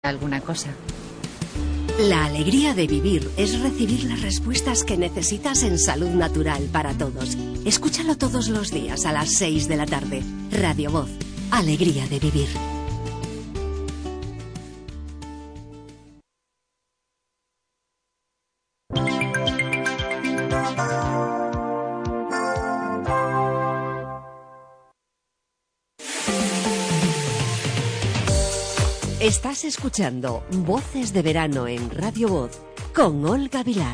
alguna cosa. La alegría de vivir es recibir las respuestas que necesitas en Salud Natural para Todos. Escúchalo todos los días a las 6 de la tarde. Radio Voz. Alegría de vivir. Estás escuchando Voces de Verano en Radio Voz con Olga Vilar.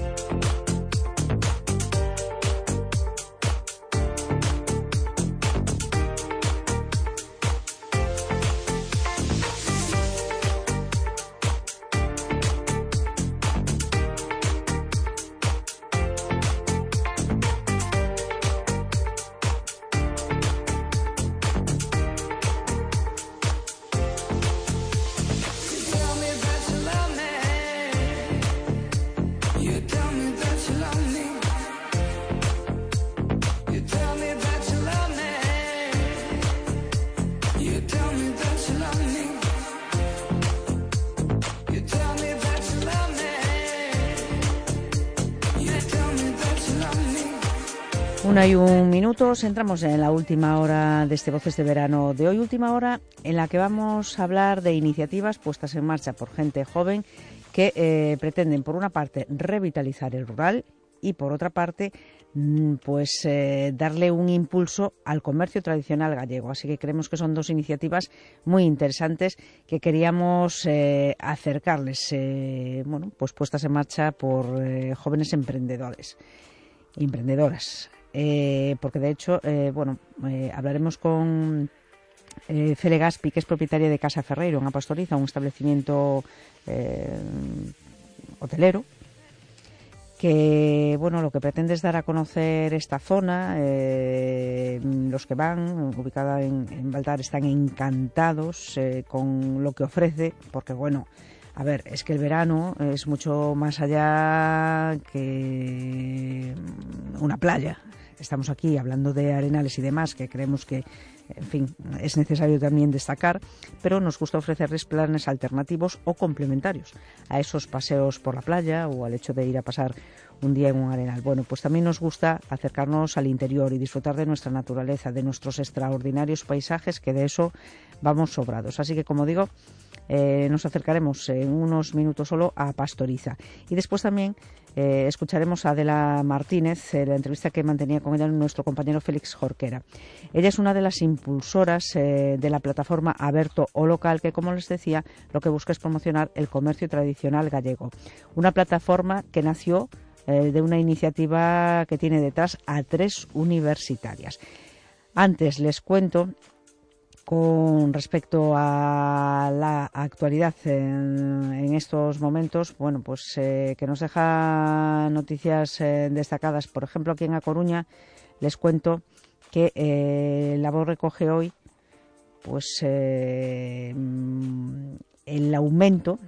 Una y un minutos, entramos en la última hora de este Voces de Verano de hoy, última hora en la que vamos a hablar de iniciativas puestas en marcha por gente joven que pretenden, por una parte, revitalizar el rural y, por otra parte, darle un impulso al comercio tradicional gallego. Así que creemos que son dos iniciativas muy interesantes que queríamos acercarles, puestas en marcha por jóvenes emprendedores y emprendedoras. Porque de hecho, hablaremos con Fele Gaspi, que es propietaria de Casa Ferreiro, en Apastoriza, un establecimiento hotelero, que lo que pretende es dar a conocer esta zona. Los que van, ubicada en Baltar, están encantados con lo que ofrece, porque es que el verano es mucho más allá que una playa. Estamos aquí hablando de arenales y demás, que creemos que, es necesario también destacar, pero nos gusta ofrecerles planes alternativos o complementarios a esos paseos por la playa o al hecho de ir a pasar un día en un arenal. Pues también nos gusta acercarnos al interior y disfrutar de nuestra naturaleza, de nuestros extraordinarios paisajes, que de eso vamos sobrados. Así que, como digo, nos acercaremos en unos minutos solo a Pastoriza. Y después también escucharemos a Adela Martínez, la entrevista que mantenía con ella nuestro compañero Félix Jorquera. Ella es una de las impulsoras de la plataforma Aberto o Local, que, como les decía, lo que busca es promocionar el comercio tradicional gallego. Una plataforma que nació de una iniciativa que tiene detrás a 3 universitarias. Antes les cuento, con respecto a la actualidad en estos momentos, que nos deja noticias destacadas. Por ejemplo, aquí en A Coruña les cuento que la Voz recoge hoy el aumento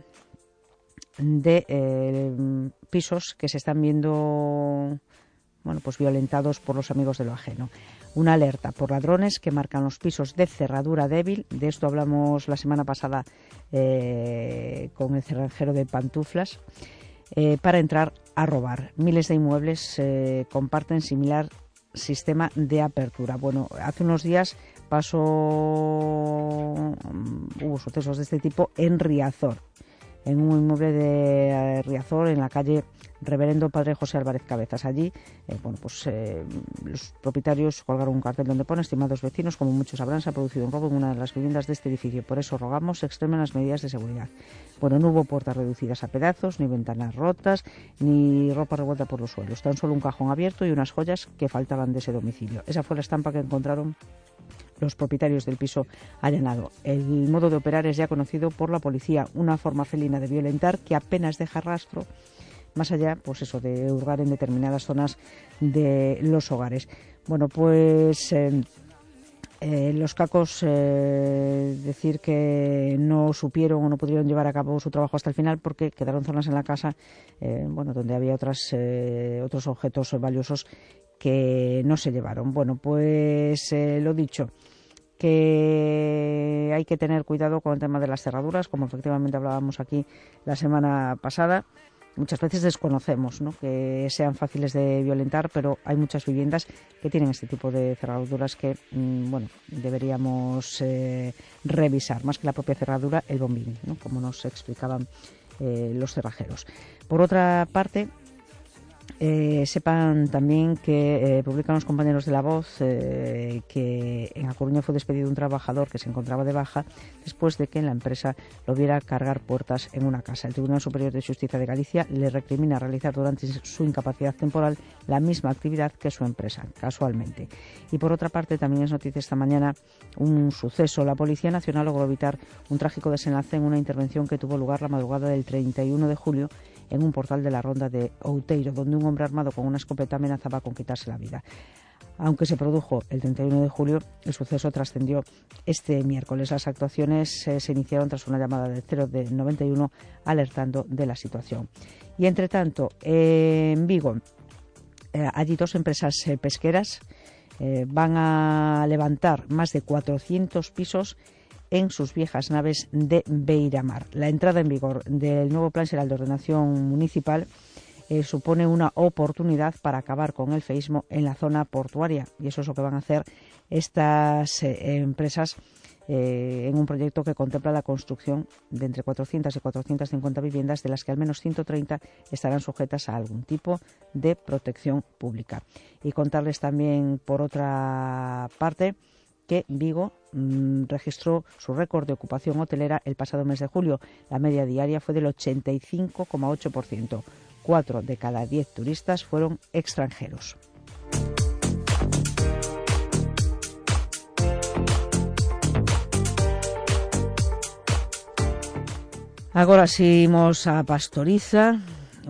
de pisos que se están viendo violentados por los amigos de lo ajeno. Una alerta por ladrones que marcan los pisos de cerradura débil. De esto hablamos la semana pasada con el cerrajero de Pantuflas, para entrar a robar. Miles de inmuebles comparten similar sistema de apertura. Hace unos días hubo sucesos de este tipo en Riazor, en un inmueble de Riazor, en la calle Reverendo Padre José Álvarez Cabezas. Allí, los propietarios colgaron un cartel donde pone: estimados vecinos, como muchos sabrán, se ha producido un robo en una de las viviendas de este edificio. Por eso rogamos se extremen las medidas de seguridad. No hubo puertas reducidas a pedazos, ni ventanas rotas, ni ropa revuelta por los suelos. Tan solo un cajón abierto y unas joyas que faltaban de ese domicilio. Esa fue la estampa que encontraron los propietarios del piso allanado. El modo de operar es ya conocido por la policía, una forma felina de violentar que apenas deja rastro, más allá de hurgar en determinadas zonas de los hogares. Los cacos, decir que no supieron o no pudieron llevar a cabo su trabajo hasta el final, porque quedaron zonas en la casa donde había otros objetos valiosos que no se llevaron. Lo dicho, que hay que tener cuidado con el tema de las cerraduras, como efectivamente hablábamos aquí la semana pasada. Muchas veces desconocemos, ¿no?, que sean fáciles de violentar, pero hay muchas viviendas que tienen este tipo de cerraduras que, deberíamos revisar, más que la propia cerradura, el bombín, ¿no?, como nos explicaban los cerrajeros. Por otra parte, sepan también que publican los compañeros de La Voz que en A Coruña fue despedido un trabajador que se encontraba de baja después de que en la empresa lo viera cargar puertas en una casa. El Tribunal Superior de Justicia de Galicia le recrimina realizar durante su incapacidad temporal la misma actividad que su empresa, casualmente. Y por otra parte, también es noticia esta mañana un suceso. La Policía Nacional logró evitar un trágico desenlace en una intervención que tuvo lugar la madrugada del 31 de julio en un portal de la Ronda de Outeiro, donde un hombre armado con una escopeta amenazaba con quitarse la vida. Aunque se produjo el 31 de julio, el suceso trascendió este miércoles. Las actuaciones se iniciaron tras una llamada del 091 alertando de la situación. Y entre tanto, en Vigo, allí dos empresas pesqueras van a levantar más de 400 pisos en sus viejas naves de Beiramar. La entrada en vigor del nuevo Plan Xeral de Ordenación Municipal supone una oportunidad para acabar con el feísmo en la zona portuaria, y eso es lo que van a hacer estas empresas en un proyecto que contempla la construcción de entre 400 y 450 viviendas, de las que al menos 130 estarán sujetas a algún tipo de protección pública. Y contarles también, por otra parte, que Vigo registró su récord de ocupación hotelera el pasado mes de julio. La media diaria fue del 85,8%. 4 de cada 10 turistas fueron extranjeros. Agora seguimos a Pastoriza,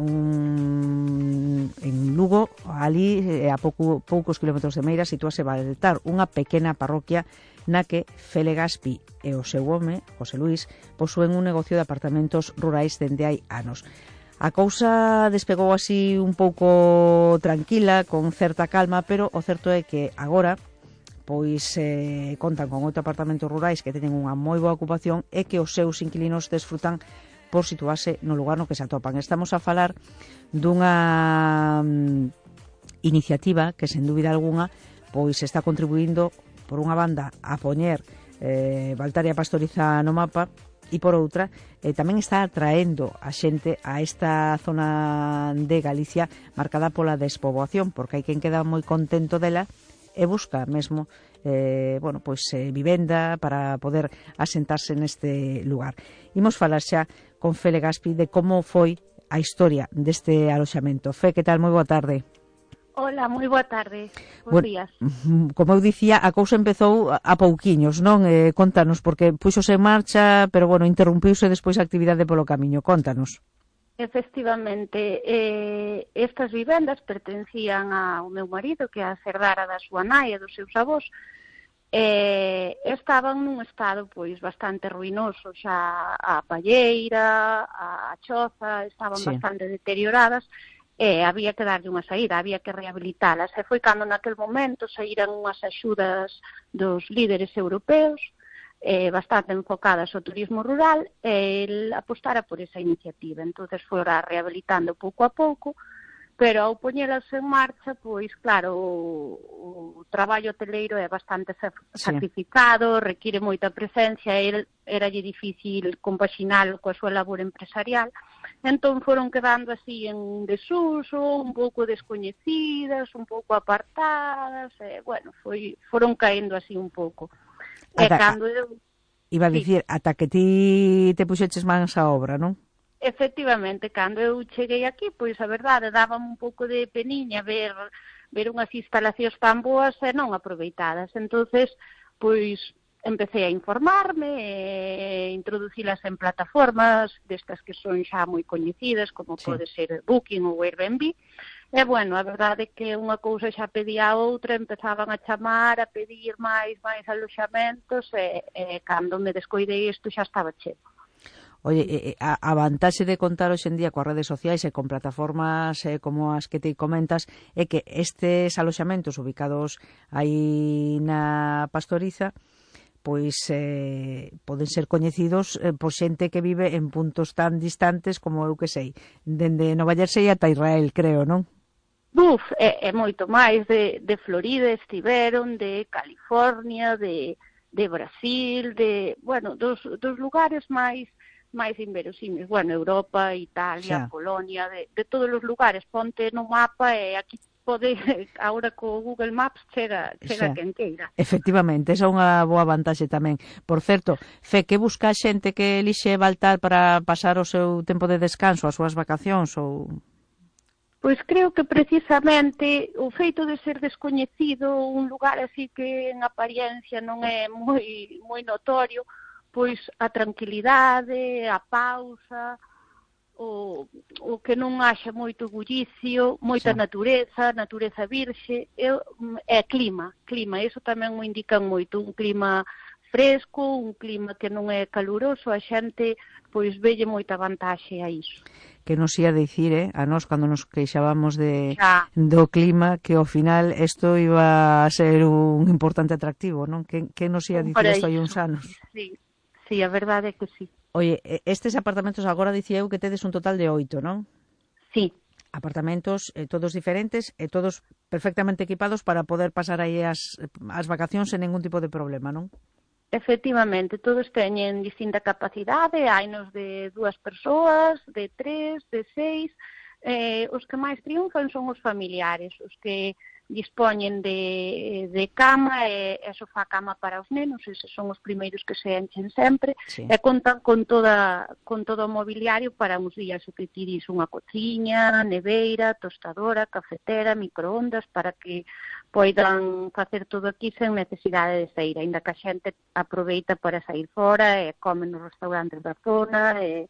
en Lugo, ali a poucos kilómetros de Meira, sitúase Baltar, unha pequena parroquia na que Felegaspi e o seu home, José Luis, posúen un negocio de apartamentos rurais dende hai anos. A cousa despegou así un pouco tranquila, con certa calma, pero o certo é que agora pois contan con 8 apartamentos rurais que teñen unha moi boa ocupación e que os seus inquilinos desfrutan por situarse no lugar no que se atopan. Estamos a falar dunha iniciativa que, sen dúbida algunha, pois está contribuindo, por unha banda, a poñer Baltar e a Pastoriza no mapa, e por outra, tamén está atraendo a xente a esta zona de Galicia marcada pola despoboación, porque hai quen queda moi contento dela e busca mesmo vivenda para poder asentarse neste lugar. Imos falar xa con Fele Gaspi de como foi a historia deste aloxamento. Fe, que tal? Moi boa tarde. Hola, moi boa tarde. Bos días. Como eu dicía, a cousa empezou a pouquiños, non? Contanos, porque puxose en marcha, pero, interrumpiuse despois a actividade polo camiño. Contanos. Efectivamente, estas vivendas pertencían ao meu marido, que a herdara da súa nai e dos seus avós, estaban nun estado pois bastante ruinoso, xa a palleira, a choza, estaban bastante deterioradas, e había que darlle unha saída, había que rehabilitalas. E foi cando naquel momento saíran unhas axudas dos líderes europeos, bastante enfocadas ao turismo rural, e el apostara por esa iniciativa. Entonces fora rehabilitando pouco a pouco, pero ao poñelas en marcha, pois claro, o traballo hoteleiro é bastante sacrificado, require moita presencia, eralle difícil compaxinalo coa súa labor empresarial, entón foron quedando así en desuso, un pouco descoñecidas, un pouco apartadas, foron caendo así un pouco. Iba a dicir, ata que ti te puxeches mans a obra, non? Efectivamente, cando eu cheguei aquí, pois a verdade, dábame un pouco de peniña ver unhas instalacións tan boas e non aproveitadas. Entonces, pois empecé a informarme, introducilas en plataformas destas que son xa moi coñecidas, como pode ser Booking ou Airbnb. E, a verdade é que unha cousa xa pedía a outra, empezaban a chamar, a pedir máis aloxamentos, e cando me descoidei isto xa estaba cheo. Oye, a vantaxe de contar hoxe en día coas redes sociais e con plataformas como as que te comentas é que estes aloxamentos ubicados aí na Pastoriza pois poden ser coñecidos por xente que vive en puntos tan distantes como eu que sei, dende Nova Jersey ata Israel, creo, non? É moito máis, de Florida estiveron, de California, de Brasil, dos lugares máis inverosímiles, Europa, Italia, Polonia, de todos os lugares. Ponte no mapa e aquí pode, agora co Google Maps chega quen queira. Efectivamente, esa é unha boa vantaxe tamén. Por certo, Fe, que busca a xente que elixe Baltar para pasar o seu tempo de descanso, as súas vacacións ou... Pois creo que precisamente o feito de ser descoñecido, un lugar así que en apariencia non é moi notorio, pois a tranquilidade, a pausa, o que non haxa moito bullicio, moita natureza virxe, é clima, iso tamén mo indican moito, un clima fresco, un clima que non é caluroso, a xente pois velle moita vantaxe a iso. Que nos ia dicir, a nós, cando nos queixábamos do clima, que ao final isto iba a ser un importante atractivo, non? Que nos ia dicir isto hai uns anos? Sí, a verdade é que sí. Oye, estes apartamentos agora dicía eu que tedes un total de 8, non? Sí. Apartamentos todos diferentes e todos perfectamente equipados para poder pasar aí as vacacións sen ningún tipo de problema, non? Efectivamente, todos teñen distinta capacidade, hainos de 2 persoas, de 3, de 6, os que máis triunfan son os familiares, os que dispoñen de cama e sofá cama para os nenos, eses son os primeiros que se enchen sempre, e contan con todo o mobiliario para uns días, o que ti dis, unha cociña, neveira, tostadora, cafetera, microondas, para que poidan facer todo aquí sen necesidade de sair, aínda que a xente aproveita para sair fora e come nos restaurantes da zona e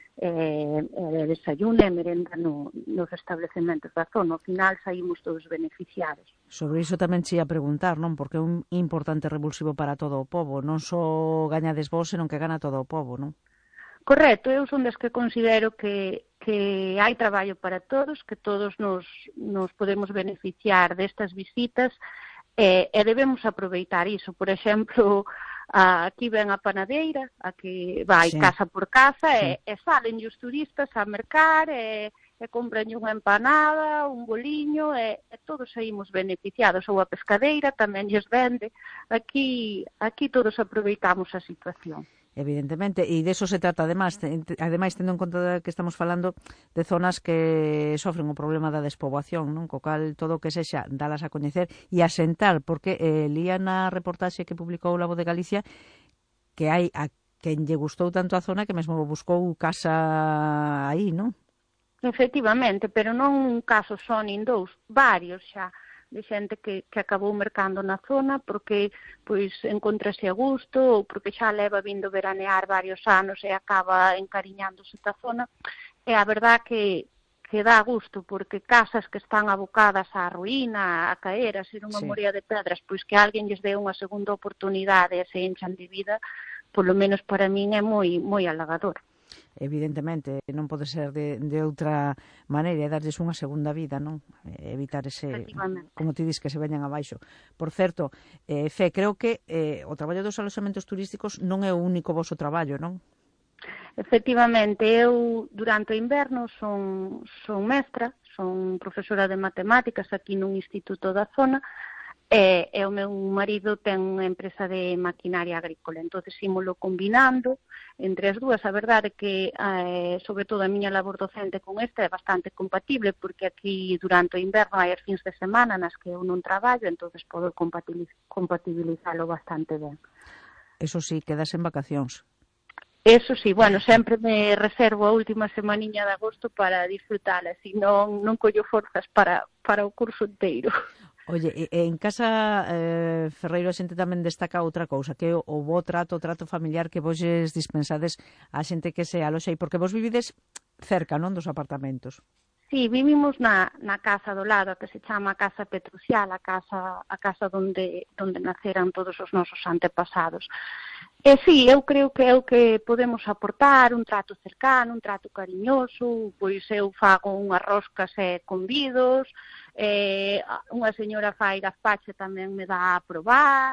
desayuna e merenda nos establecementos da zona. Ao final saímos todos beneficiados. Sobre iso tamén che ia preguntar, non? Porque é un importante revulsivo para todo o pobo. Non só gañades vos, senón que gana todo o pobo, non? Correcto, eu son das que considero que hai traballo para todos, que todos nos podemos beneficiar destas visitas e debemos aproveitar iso. Por exemplo, aquí ven a panadeira, a que vai casa por casa e salen os turistas a mercar e compran unha empanada, un boliño e todos saímos beneficiados. Ou a pescadeira tamén lles vende. Aquí todos aproveitamos a situación. Evidentemente, e deso se trata ademais tendo en conta que estamos falando de zonas que sofren o problema da despoboación, non? Co cal todo o que sexa dalas a coñecer e asentar, porque lía na reportaxe que publicou La Voz de Galicia que hai a quen lle gustou tanto a zona que mesmo buscou casa aí, non? Efectivamente, pero non un caso só nin dous, varios xa, de xente que acabou mercando na zona porque pois encontrase a gusto ou porque xa leva vindo veranear varios anos e acaba encariñándose da zona. E a verdad que dá gusto porque casas que están abocadas á ruína, a caer, a ser unha morea de pedras, pois que alguén lles dé unha segunda oportunidade e se enchan de vida, polo menos para min é moi halagador. Evidentemente, non pode ser de outra maneira, é darlles unha segunda vida, non? Evitar ese, como ti dis, que se veñan abaixo. Por certo, Fe, creo que o traballo dos aloxamentos turísticos non é o único voso traballo, non? Efectivamente, eu durante o inverno son mestra, son profesora de matemáticas aquí nun instituto da zona, e o meu marido ten unha empresa de maquinaria agrícola, entonces ímolo combinando entre as dúas. A verdade é que, sobre todo a miña labor docente con esta é bastante compatible, porque aquí durante o inverno hai as fins de semana nas que eu non traballo, entonces podo compatibilizalo bastante ben. Eso sí, quedas en vacacións. Eso sí, bueno, sempre me reservo a última semaniña de agosto para disfrutala, así non collo forzas para o curso inteiro. Oye, en casa Ferreiro a xente tamén destaca outra cousa, que é o bo trato familiar que vos dispensades a xente que se aloxa aí, porque vos vivides cerca, non, dos apartamentos. Sí, vivimos na casa do lado, que se chama Casa Petrucial, a casa onde naceran todos os nosos antepasados. E sí, eu creo que é o que podemos aportar, un trato cercano, un trato cariñoso, pois eu fago unhas roscas e convidos, unha señora fai gazpacho tamén me dá a probar,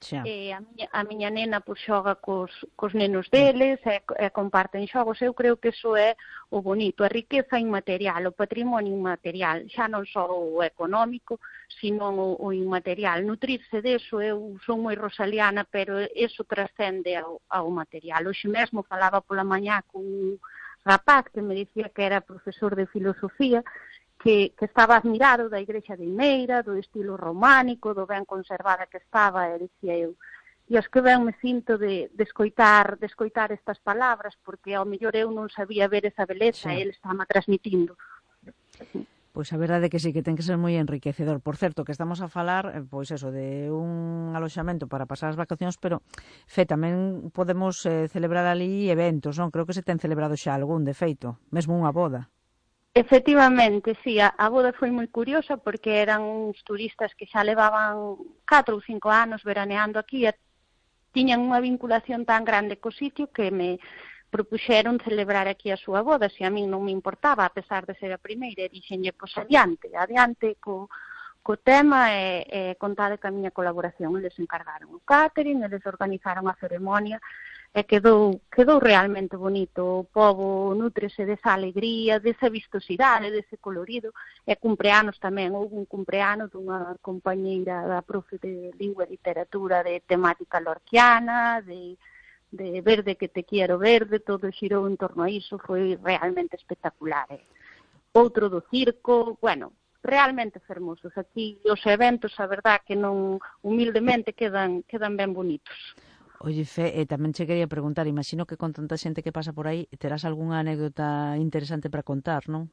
A miña nena pois xoga cos nenos deles e comparten xogos. Eu creo que iso é o bonito, a riqueza inmaterial, o patrimonio inmaterial, xa non só o económico, sino o inmaterial. Nutrirse deso, eu son moi rosaliana, pero eso trascende ao material. Hoxe mesmo falaba pola mañá con un rapaz que me dicía que era profesor de filosofía, que estaba admirado da igrexa de Imeira, do estilo románico, do ben conservada que estaba, e dicía eu, e os que ben me sinto de escoitar estas palabras, porque ao mellor eu non sabía ver esa beleza, e ele estaba transmitindo. Pois a verdade é que sí, que ten que ser moi enriquecedor. Por certo, que estamos a falar, pois eso, de un aloxamento para pasar as vacacións, pero, tamén podemos celebrar ali eventos, non? Creo que se ten celebrado xa algún, de feito, mesmo unha boda. Efectivamente, sí, a boda foi moi curiosa porque eran uns turistas que xa levaban 4 ou 5 anos veraneando aquí e tiñan unha vinculación tan grande co sitio que me propuxeron celebrar aquí a súa boda, se a min non me importaba, a pesar de ser a primeira, e dixenlle, pois adiante co tema e contade ca miña colaboración. Eles encargaron o catering, eles organizaron a ceremonia, e quedou realmente bonito. O pobo nútrese desa alegría, desa vistosidade, dese colorido, e cumpleanos tamén. Houve un cumpleano dunha compañeira da profe de Lingua e Literatura de temática lorquiana, de verde que te quiero verde, todo xirou en torno a iso, foi realmente espectacular. Outro do circo, bueno, realmente fermosos. Aquí os eventos, a verdad, que non humildemente quedan ben bonitos. Oye, Fe, tamén che quería preguntar, imagino que con tanta xente que pasa por aí terás algunha anécdota interesante para contar, non?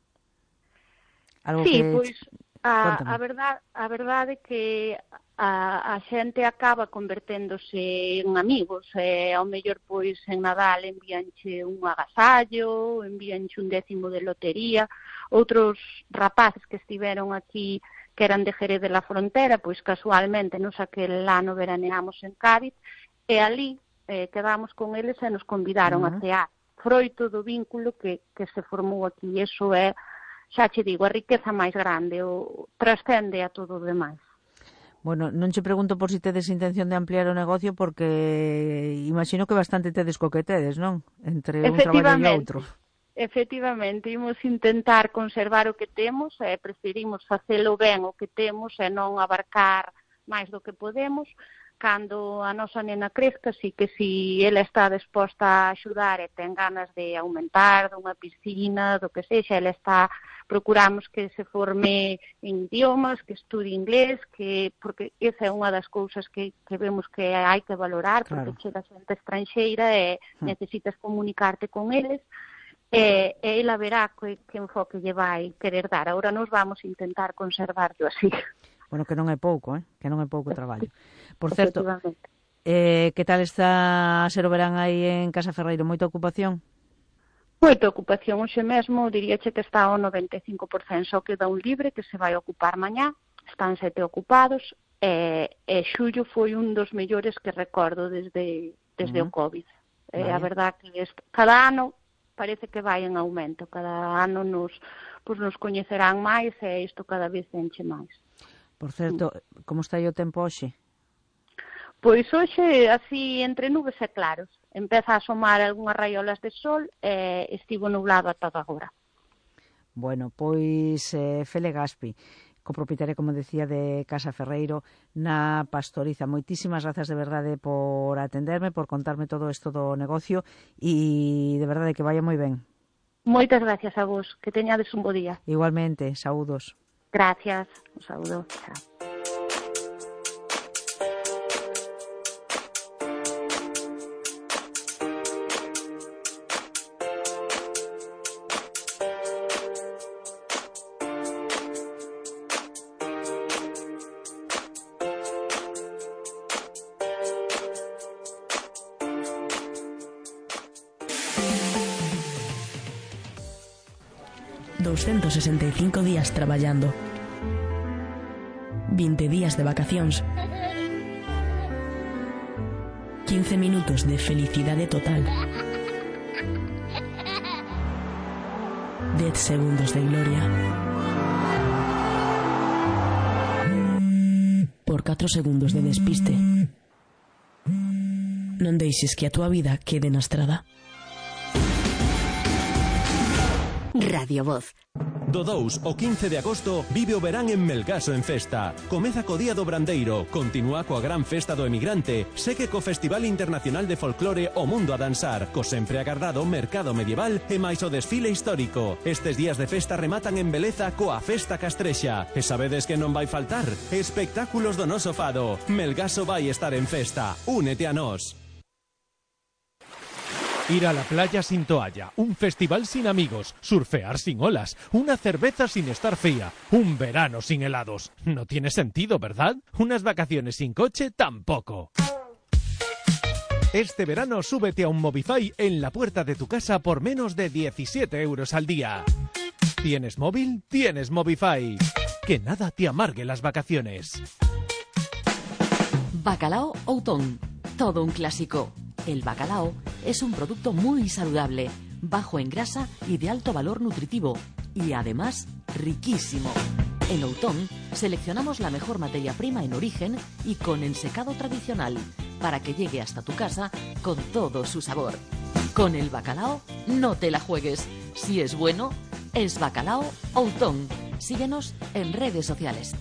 Algo sí, pois a verdade é que a xente acaba converténdose en amigos, ao mellor pois en Nadal envíanche un agasallo, envíanche un 10º de lotería, outros rapaces que estiveron aquí que eran de Jerez de la Frontera, pois casualmente nos aquel ano veraneamos en Cádiz, e ali quedamos con eles e nos convidaron a cear, froito do vínculo que se formou aquí. Eso é, xa che digo, a riqueza máis grande, trascende a todo o demais. Bueno, non che pregunto por si tedes intención de ampliar o negocio, porque imagino que bastante tedes co que tedes, non? Entre un traballo e outro. Efectivamente, imos intentar conservar o que temos, preferimos facelo ben o que temos e non abarcar máis do que podemos. Cando a nosa nena crezca, sí que si ela está disposta a axudar e ten ganas de aumentar dunha piscina, do que sexa, ela procuramos que se forme en idiomas, que estude inglés, porque esa é unha das cousas que vemos que hai que valorar, porque chega xente estranxeira e necesitas comunicarte con eles, e ela verá que enfoque lle vai querer dar. Agora nos vamos intentar conservarlo así. Bueno, que non é pouco, que non é pouco traballo. Por certo, que tal está a ser o verán aí en Casa Ferreiro? Moita ocupación? Moita ocupación. Hoxe mesmo diríache que está ao 95%, só queda un libre que se vai ocupar mañá, están 7 ocupados, e xullo foi un dos mellores que recordo desde o COVID. A verdad que cada ano parece que vai en aumento, cada ano nos coñecerán máis e isto cada vez enche máis. Por certo, como está aí o tempo hoxe? Pois hoxe, así, entre nubes e claros. Empeza a asomar algunhas raiolas de sol e estivo nublado ata agora. Bueno, pois Fele Gaspi, copropietaria, como decía, de Casa Ferreiro na Pastoriza. Moitísimas grazas de verdade por atenderme, por contarme todo isto do negocio e de verdade que vaya moi ben. Moitas gracias a vos, que teñades un bo día. Igualmente, saúdos. Gracias, un saúdo. Chao. ...265 días traballando, 20 días de vacacións, 15 minutos de felicidade total, 10 segundos de gloria, por 4 segundos de despiste, deixes que a túa vida quede na estrada. Radio Voz. Do 2 ao 15 de agosto vive o verán en Melgaso en festa. Comeza co Día do Brandeiro, continúa coa gran festa do emigrante, segue co Festival Internacional de Folclore O Mundo a Dansar, co sempre agardado Mercado Medieval e máis o desfile histórico. Estes días de festa rematan en beleza coa Festa Castrexa. E sabedes que non vai faltar? Espectáculos do noso fado. Melgaso vai estar en festa. Únete a nós. Ir a la playa sin toalla, un festival sin amigos, surfear sin olas, una cerveza sin estar fría, un verano sin helados. No tiene sentido, ¿verdad? Unas vacaciones sin coche tampoco. Este verano súbete a un Movify en la puerta de tu casa por menos de 17 euros al día. ¿Tienes móvil? Tienes Movify. Que nada te amargue las vacaciones. Bacalao Outón, todo un clásico. El bacalao es un producto muy saludable, bajo en grasa y de alto valor nutritivo, y además riquísimo. En Outón seleccionamos la mejor materia prima en origen y con ensecado tradicional, para que llegue hasta tu casa con todo su sabor. Con el bacalao no te la juegues. Si es bueno, es Bacalao Outón. Síguenos en redes sociales.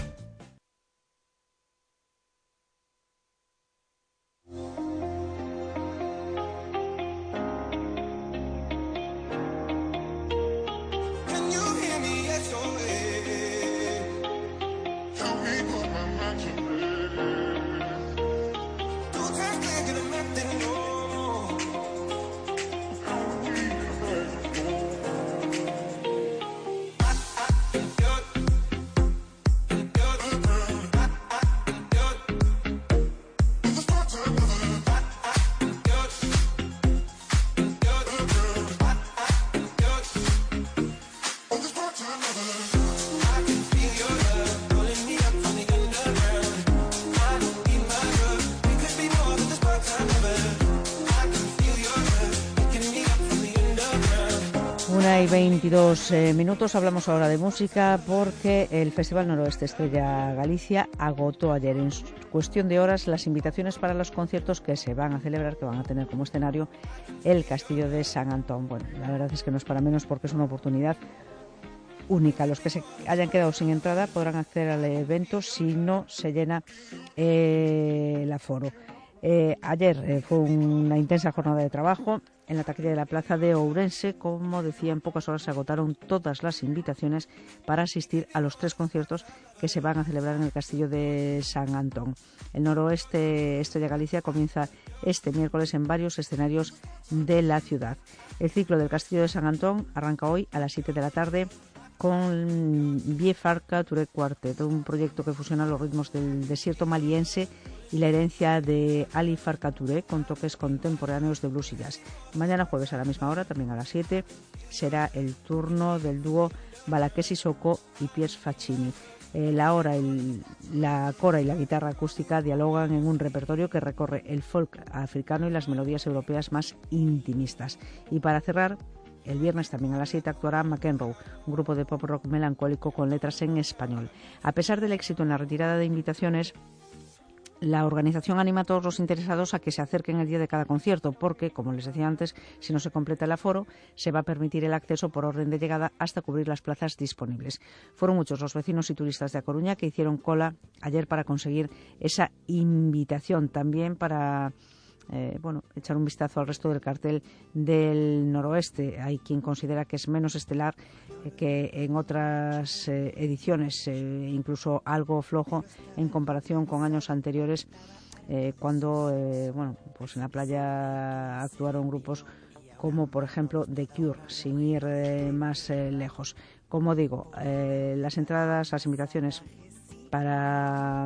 Una y 22 minutos, hablamos ahora de música porque el Festival Noroeste Estrella Galicia agotó ayer en cuestión de horas las invitaciones para los conciertos que se van a celebrar, que van a tener como escenario el Castillo de San Antón. Bueno, la verdad es que no es para menos porque es una oportunidad única. Los que se hayan quedado sin entrada podrán acceder al evento si no se llena el aforo. Ayer fue una intensa jornada de trabajo en la taquilla de la Plaza de Ourense. Como decía, en pocas horas se agotaron todas las invitaciones para asistir a los 3 conciertos que se van a celebrar en el Castillo de San Antón. El Noroeste Estrella Galicia comienza este miércoles en varios escenarios de la ciudad. El ciclo del Castillo de San Antón arranca hoy a las 7 de la tarde con Vie Farca Touré Quartet, un proyecto que fusiona los ritmos del desierto maliense y la herencia de Ali Farka Touré con toques contemporáneos de blues y jazz. Mañana jueves a la misma hora, también a las 7, será el turno del dúo Balaquesi Soko y Piers Faccini. La cora y la guitarra acústica dialogan en un repertorio que recorre el folk africano y las melodías europeas más intimistas. Y para cerrar, el viernes también a las 7 actuará McEnroe, un grupo de pop rock melancólico con letras en español. A pesar del éxito en la retirada de invitaciones, la organización anima a todos los interesados a que se acerquen el día de cada concierto porque, como les decía antes, si no se completa el aforo, se va a permitir el acceso por orden de llegada hasta cubrir las plazas disponibles. Fueron muchos los vecinos y turistas de A Coruña que hicieron cola ayer para conseguir esa invitación. También para echar un vistazo al resto del cartel del Noroeste. Hay quien considera que es menos estelar que en otras ediciones, incluso algo flojo en comparación con años anteriores, cuando pues en la playa actuaron grupos como por ejemplo The Cure, sin ir más lejos. Como digo, las entradas, las invitaciones para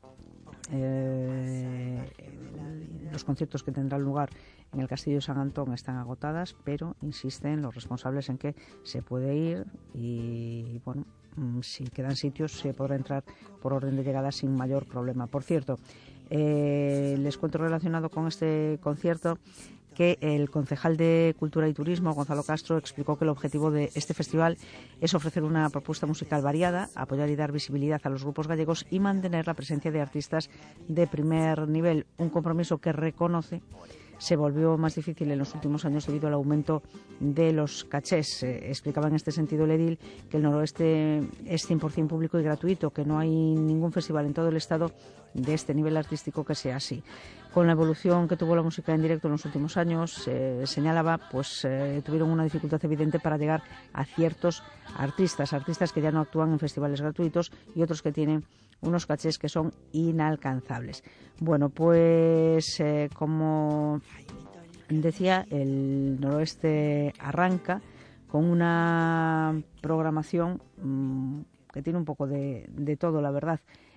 los conciertos que tendrán lugar en el Castillo de San Antón están agotadas, pero insisten los responsables en que se puede ir y bueno, si quedan sitios se podrá entrar por orden de llegada sin mayor problema. Por cierto, les cuento relacionado con este concierto, que el concejal de Cultura y Turismo, Gonzalo Castro, explicó que el objetivo de este festival es ofrecer una propuesta musical variada, apoyar y dar visibilidad a los grupos gallegos y mantener la presencia de artistas de primer nivel, un compromiso que reconoce se volvió más difícil en los últimos años debido al aumento de los cachés. Explicaba en este sentido el edil que el Noroeste es 100% público y gratuito, que no hay ningún festival en todo el estado de este nivel artístico que sea así. Con la evolución que tuvo la música en directo en los últimos años, señalaba, tuvieron una dificultad evidente para llegar a ciertos artistas que ya no actúan en festivales gratuitos y otros que tienen unos cachés que son inalcanzables. Bueno, pues como decía, el Noroeste arranca con una programación que tiene un poco de todo, la verdad.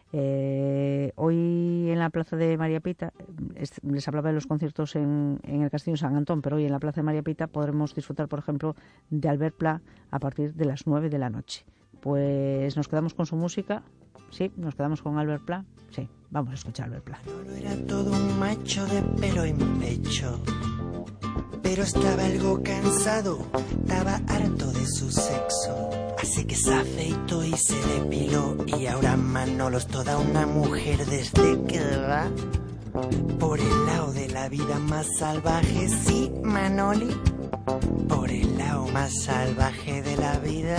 Hoy en la plaza de María Pita, les hablaba de los conciertos en el Castillo de San Antón, pero hoy en la plaza de María Pita podremos disfrutar, por ejemplo, de Albert Pla a partir de las 9 de la noche. Pues nos quedamos con su música. Sí, nos quedamos con Albert Pla. Sí, vamos a escuchar Albert Pla. No era todo un macho de pelo en pecho, pero estaba algo cansado, estaba harto de su sexo. Así que se afeitó y se depiló, y ahora Manolo es toda una mujer desde que va por el lado de la vida más salvaje. Sí, Manoli, por el lado más salvaje de la vida.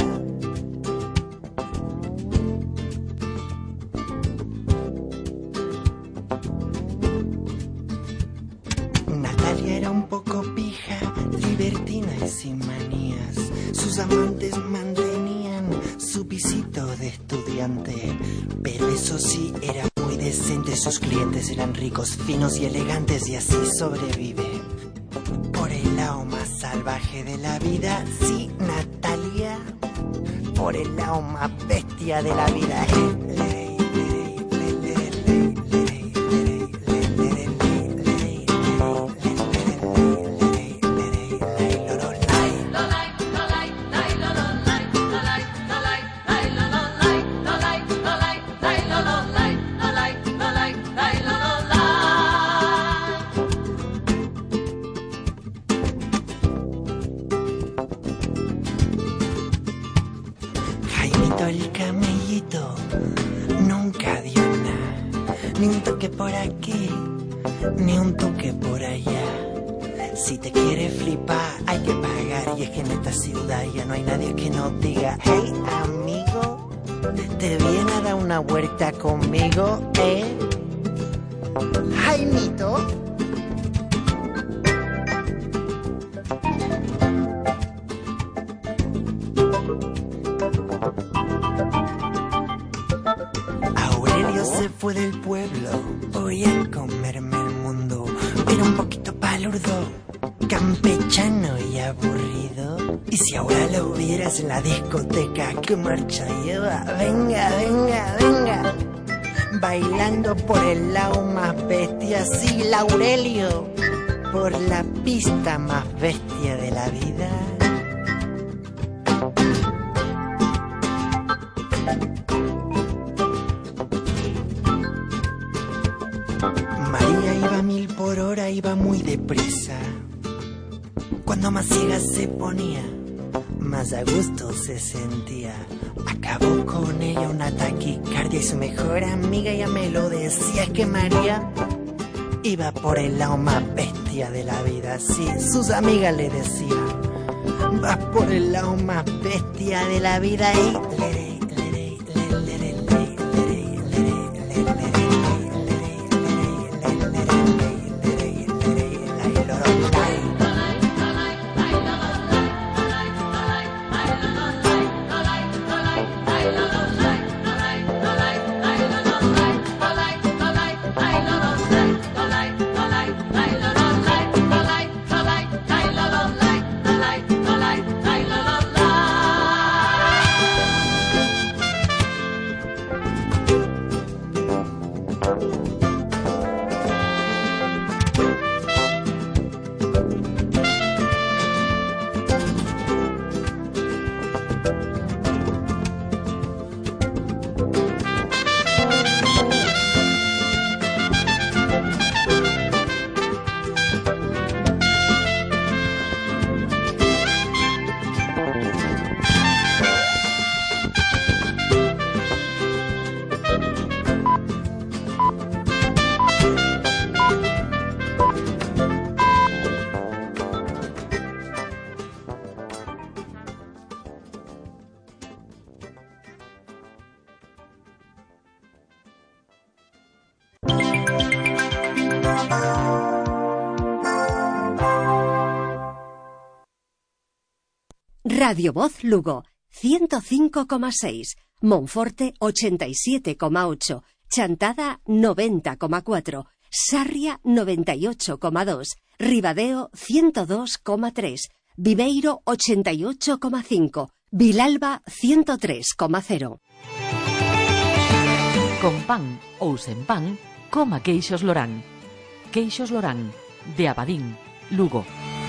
Era un poco pija, libertina y sin manías. Sus amantes mantenían su pisito de estudiante, pero eso sí, era muy decente. Sus clientes eran ricos, finos y elegantes, y así sobrevive por el lado más salvaje de la vida. Sí, Natalia, por el lado más bestia de la vida. El camellito nunca dio nada, ni un toque por aquí, ni un toque por allá. Si te quieres flipar hay que pagar, y es que en esta ciudad ya no hay nadie que nos diga: hey amigo, ¿te viene a dar una vuelta conmigo, Jaimito? Fue del pueblo, voy a comerme el mundo, pero un poquito palurdo, campechano y aburrido. Y si ahora lo vieras en la discoteca, ¿qué marcha lleva? Venga, venga, venga, bailando por el lado más bestia. Sí, Laurelio, por la pista más bestia de la vida. Por hora iba muy deprisa. Cuando más ciega se ponía, más a gusto se sentía. Acabó con ella una taquicardia y su mejor amiga ya me lo decía. Es que María iba por el lado más bestia de la vida. Sí, sus amigas le decían: vas por el lado más bestia de la vida. Y Radio Voz Lugo, 105,6, Monforte 87,8, Chantada 90,4, Sarria 98,2, Ribadeo 102,3, Viveiro 88,5, Vilalba 103,0. Con pan ou sen pan, coma Queixos Lorán. Queixos Lorán, de Abadín, Lugo.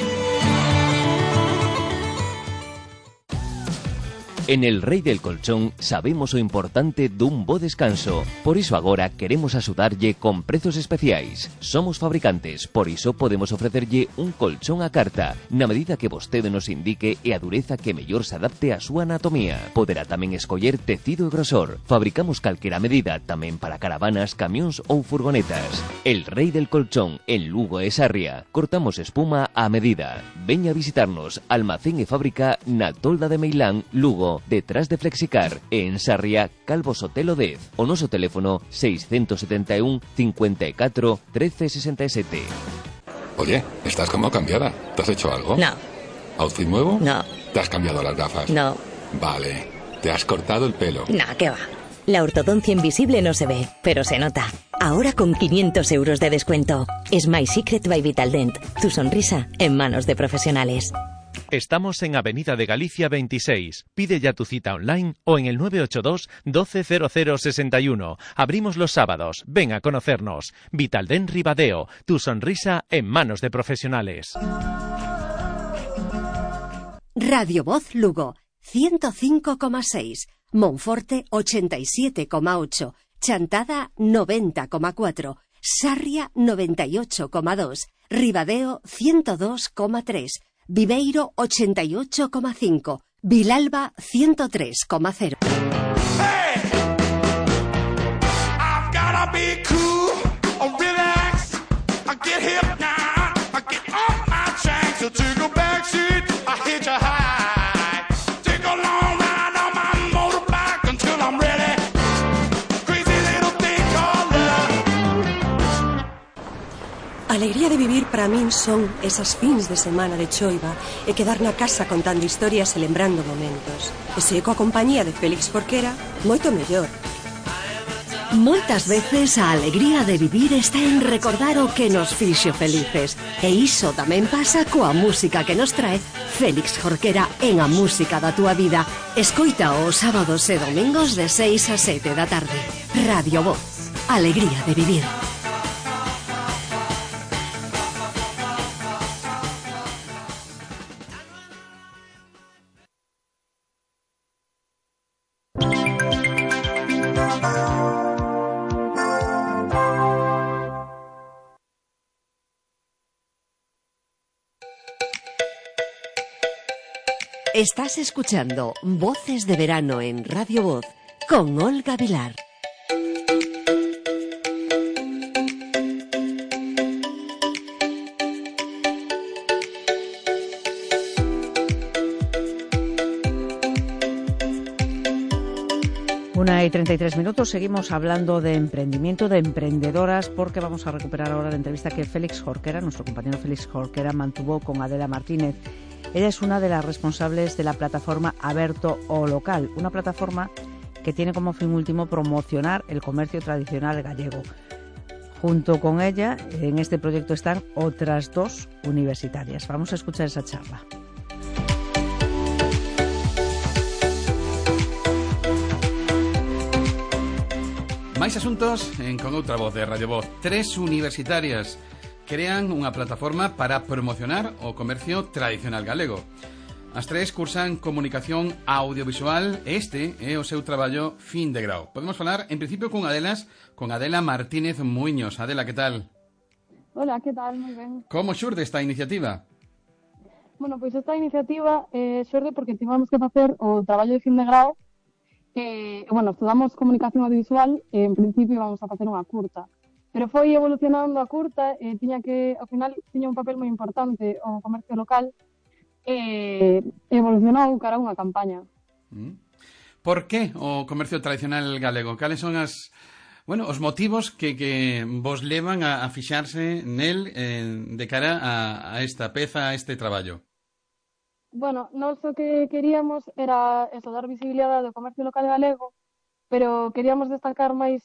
En El Rei del Colchón sabemos o importante dun bo descanso. Por iso agora queremos axudarlle con prezos especiais. Somos fabricantes, por iso podemos ofrecerlle un colchón a carta, na medida que vostede nos indique e a dureza que mellor se adapte á súa anatomía. Poderá tamén escoller tecido e grosor. Fabricamos calquera medida, tamén para caravanas, camións ou furgonetas. El Rei del Colchón, en Lugo e Sarria. Cortamos espuma a medida. Veña a visitarnos, almacén e fábrica na Tolda de Meilán, Lugo, detrás de Flexicar, e en Sarria, Calvo Sotelo 10. O noso teléfono 671 54 13 67. Oye, estás como cambiada. ¿Te has hecho algo? No. ¿Outfit nuevo? No. ¿Te has cambiado las gafas? No. Vale. ¿Te has cortado el pelo? No, ¿qué va? La ortodoncia invisible no se ve, pero se nota. Ahora con 500 euros de descuento. Smile Secret by Vitaldent. Tu sonrisa en manos de profesionales. Estamos en Avenida de Galicia 26. Pide ya tu cita online o en el 982 120061. Abrimos los sábados. Ven a conocernos. Vitaldent Ribadeo. Tu sonrisa en manos de profesionales. Radio Voz Lugo, 105,6. Monforte 87,8. Chantada 90,4. Sarria 98,2. Ribadeo 102,3. Viveiro 88,5, Vilalba 103,0. Hey! I've gotta be cool or relax. I get hip now. I get off my tracks. So take a back seat. I hit you high. Take a long ride on my motorbike until I'm ready. Crazy little thing called love. Alegría de vivir para min son esas fins de semana de choiva e quedar na casa contando historias e lembrando momentos. E se coa compañía de Félix Jorquera, moito mellor. Moitas veces a alegría de vivir está en recordar o que nos fixo felices. E iso tamén pasa coa música que nos trae Félix Jorquera en A Música da Túa Vida. Escoita os sábados e domingos de 6 a 7 da tarde. Radio Voz. Alegría de vivir. Estás escuchando Voces de Verano en Radio Voz con Olga Vilar. Una y 33 minutos, seguimos hablando de emprendimiento, de emprendedoras, porque vamos a recuperar ahora la entrevista que Félix Jorquera, nuestro compañero Félix Jorquera, mantuvo con Adela Martínez. Ella es una de las responsables de la plataforma Aberto o Local, una plataforma que tiene como fin último promocionar el comercio tradicional gallego. Junto con ella, en este proyecto están otras dos universitarias. Vamos a escuchar esa charla. Máis asuntos con outra voz de Radio Voz. 3 universitarias crean unha plataforma para promocionar o comercio tradicional galego. As 3 cursan comunicación audiovisual e este é o seu traballo fin de grau. Podemos falar, en principio, con Adela Martínez Muiños. Adela, que tal? Hola, que tal? Moi ben. Como xurde esta iniciativa? Bueno, pois esta iniciativa xorde porque tivemos que facer o traballo de fin de grau. Bueno, estudamos comunicación audiovisual e en principio vamos a facer unha curta. Pero foi evolucionando a curta e ao final tiña un papel moi importante o comercio local e evolucionou cara a unha campaña. Por que o comercio tradicional galego? Cales son os motivos que vos levan a fixarse nel de cara a esta peza, a este traballo? Bueno, nós o que queríamos era eso, dar visibilidade ao comercio local galego, pero queríamos destacar máis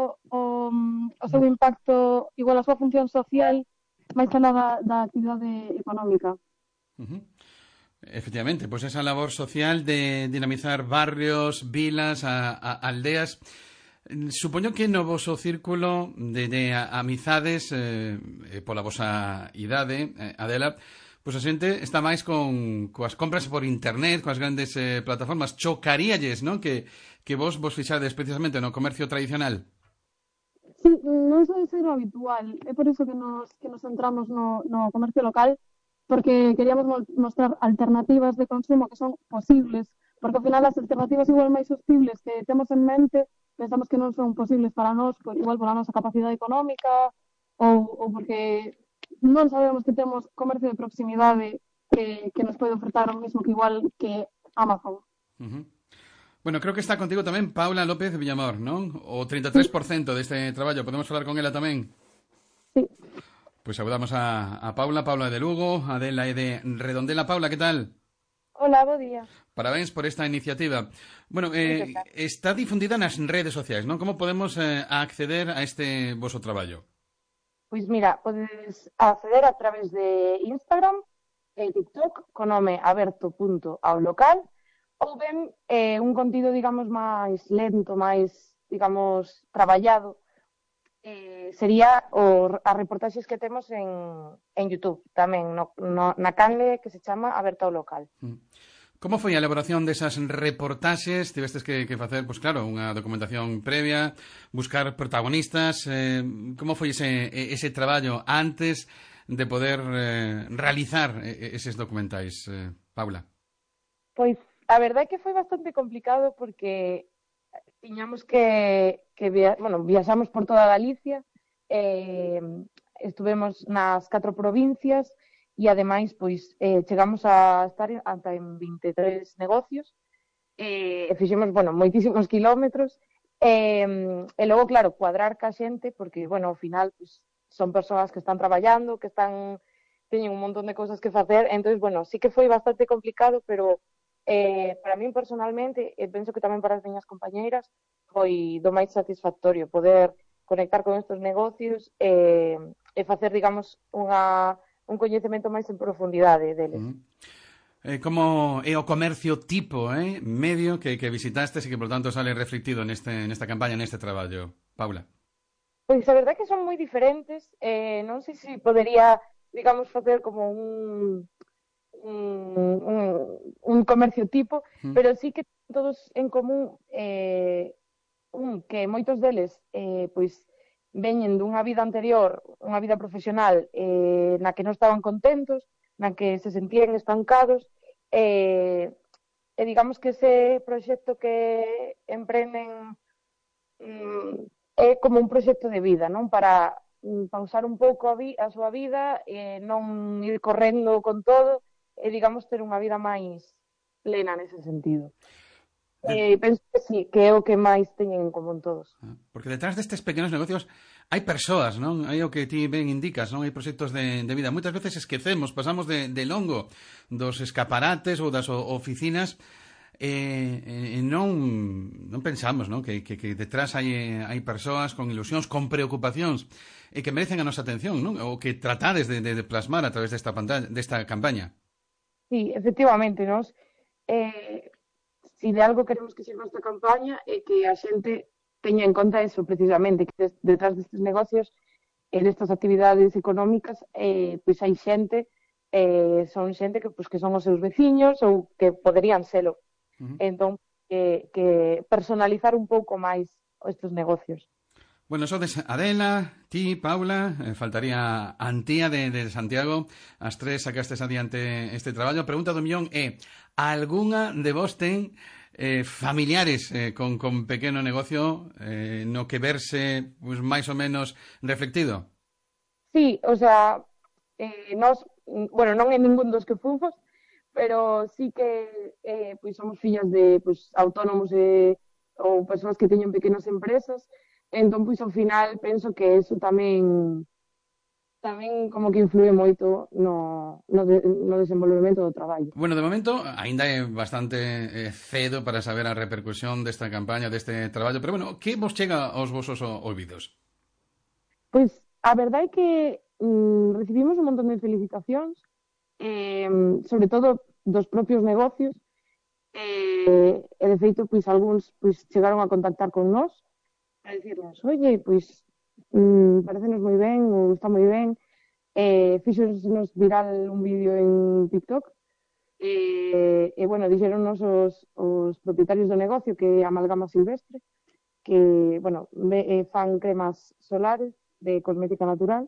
o seu impacto, igual a súa función social, máis que nada da actividade económica. Efectivamente, pues esa labor social de dinamizar barrios, vilas, aldeas. Supoño que no voso círculo de amizades pola vosa idade, Adela, pois a xente está máis coas compras por internet, coas grandes plataformas. Chocaríalles, non? Que vos fixades precisamente no comercio tradicional. Sí, non soe ser o habitual. É por iso que nos centramos no comercio local, porque queríamos mostrar alternativas de consumo que son posibles, porque ao final as alternativas igual máis sostibles que temos en mente pensamos que non son posibles para nós, igual pola nosa capacidade económica ou porque non sabemos que temos comercio de proximidade que nos pode ofertar o mismo que igual que Amazon. Bueno, creo que está contigo tamén Paula López Villamor, non? O 33% deste traballo. Podemos falar con ela tamén? Sí. Pois saludamos a Paula de Lugo, Adela e de Redondela. Paula, que tal? Hola, bo día. Parabéns por esta iniciativa. Bueno, está difundida nas redes sociais, non? Como podemos acceder a este voso traballo? Pois mira, podes acceder a través de Instagram e TikTok con nome aberto.aolocal ou ben un contido, digamos, máis lento, máis, digamos, traballado. Sería as reportaxes que temos en YouTube tamén, na canle que se chama Aberto ao Local. Como foi a elaboración desas reportaxes? Tivestes que facer, pois claro, unha documentación previa, buscar protagonistas. Como foi ese traballo antes de poder realizar eses documentais, Paula? Pois a verdade é que foi bastante complicado porque tiñamos que viaxamos por toda Galicia, estuvemos nas 4 provincias e ademais pois chegamos a estar ata en 23 negocios e fixemos, moitísimos kilómetros e logo, claro, cuadrar ca xente porque, ao final pois, son persoas que están traballando, que teñen un montón de cousas que facer, entón, sí que foi bastante complicado, pero para min personalmente, e penso que tamén para as miñas compañeiras, foi do máis satisfactorio poder conectar con estes negocios e facer, digamos, un coñecemento máis en profundidade deles. Como é o comercio tipo, medio que visitastes e que, por tanto, sale reflectido nesta campaña, neste traballo? Paula. Pois a verdade é que son moi diferentes. Non sei se podería, digamos, facer como un comercio tipo, pero sí que todos en común que moitos deles pois veñen dunha vida anterior, unha vida profesional na que non estaban contentos, na que se sentían estancados e digamos que ese proxecto que emprenden é como un proxecto de vida, non? Para pausar un pouco a súa vida e non ir correndo con todo e, digamos, ter unha vida máis plena nese sentido. Penso que sí, que é o que máis teñen en común todos. Porque detrás destes pequenos negocios hai persoas, non? Hai o que ti ben indicas, non? Hai proxectos de vida. Moitas veces esquecemos, pasamos de longo dos escaparates ou das oficinas e non pensamos, non? Que detrás hai persoas con ilusións, con preocupacións e que merecen a nosa atención, non? O que tratades de plasmar a través desta campaña. Sí, efectivamente, nos si de algo queremos que sirva esta campaña é que a xente teña en conta eso precisamente, que detrás destes negocios e destas actividades económicas pois hai xente, son xente que son os seus veciños ou que poderían selo. Entón, que personalizar un pouco máis estes negocios. Bueno, sodes Adela, ti, Paula, faltaría Antía de Santiago. As tres sacastes adiante este traballo. A pregunta do millón é: algunha de vos ten familiares con pequeno negocio no que verse pues, máis ou menos reflectido? Sí, o sea, nós, non é ningún dos que fomos, pero sí que pois somos fillas de autónomos ou persoas que teñen pequenas empresas. Entón, pois, ao final, penso que eso tamén tamén como que influe moito no desenvolvemento do traballo. Bueno, de momento, ainda é bastante cedo para saber a repercusión desta campaña, deste traballo, pero bueno, que vos chega aos vosos ouvidos? Pois, a verdade é que recibimos un montón de felicitacións, sobre todo dos propios negocios, e de feito, pois, algúns pois, chegaron a contactar con nós a dicirnos, oye, pois, parecenos moi ben, ou está moi ben, fixonos viral un vídeo en TikTok, e bueno, dixeronnos os propietarios do negocio que é Amalgama Silvestre, que, bueno, fan cremas solares de cosmética natural,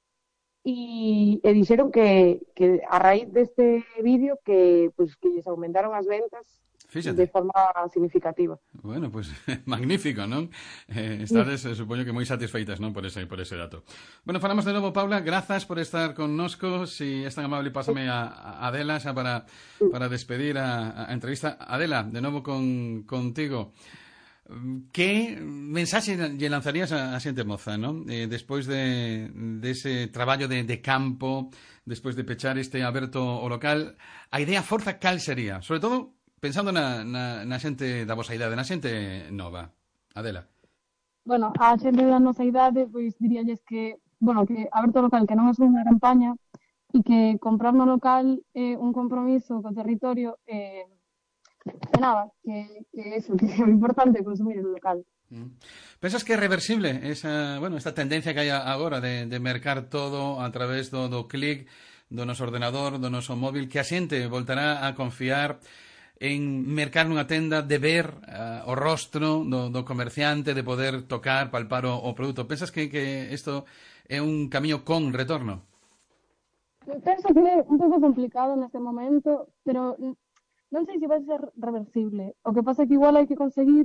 e dixeron que a raíz deste vídeo que lles aumentaron as ventas. Fíxate. De forma significativa. Bueno, pues magnífico, non? Estades, supoño que moi satisfeitas, non, por ese dato. Bueno, falamos de novo, Paula, grazas por estar connosco. Si es tan amable, pásame a Adela xa para despedir a entrevista. Adela, de novo contigo. Que mensaxe lle lanzarías a xente moza, non? Despois de ese traballo de campo, despois de pechar este aberto o local, a idea forza cal sería? Sobre todo pensando na xente da vosa idade, na xente nova. Adela. Bueno, a xente da nosa idade, pois diríalles que, bueno, que aberto local que non é unha campaña e que comprar no local é un compromiso co territorio e nada, que eso, que é importante consumir o local. Pensas que é reversible esta tendencia que hai agora de mercar todo a través do clic do noso ordenador, do noso móvil, que a xente voltará a confiar en mercar nunha tenda, de ver o rostro do comerciante, de poder tocar, palpar o produto? Pensas que isto é un camiño con retorno? Penso que é un pouco complicado neste momento, pero non sei se vai ser reversible. O que pasa é que igual hai que conseguir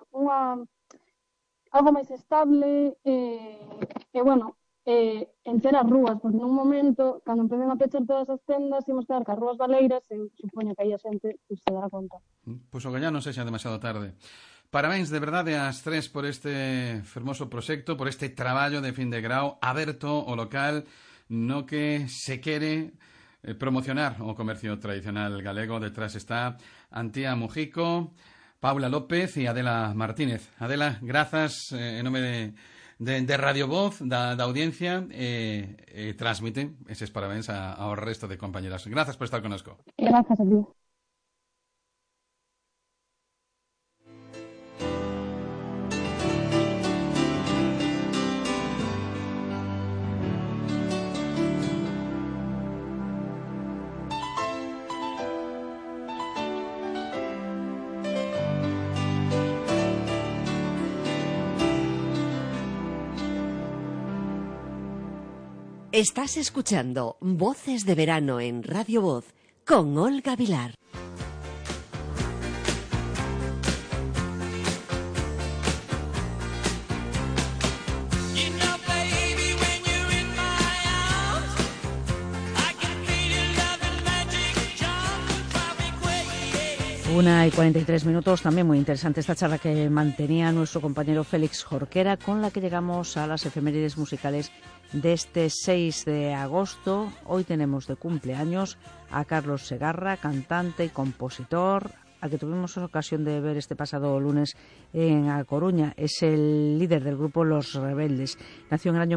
algo máis estable encher as rúas, porque nun momento, cando empecen a pechar todas as tendas, imos quedar cas rúas baleiras e supoño que aí a xente se dará conta. Pois o gañá non sexa demasiado tarde. Parabéns de verdade ás tres por este fermoso proxecto, por este traballo de fin de grao aberto o local no que se quere promocionar o comercio tradicional galego. Detrás está Antía Mujico, Paula López e Adela Martínez. Adela, grazas en nome de Radio Voz, da audiencia, transmite eses parabéns ao resto de compañeras. Grazas por estar connosco. Grazas a ti. Estás escuchando Voces de Verano en Radio Voz con Olga Vilar. Una y 43 minutos, también muy interesante esta charla que mantenía nuestro compañero Félix Jorquera, con la que llegamos a las efemérides musicales de este 6 de agosto. Hoy tenemos de cumpleaños a Carlos Segarra, cantante y compositor, al que tuvimos ocasión de ver este pasado lunes en A Coruña. Es el líder del grupo Los Rebeldes. Nació en el año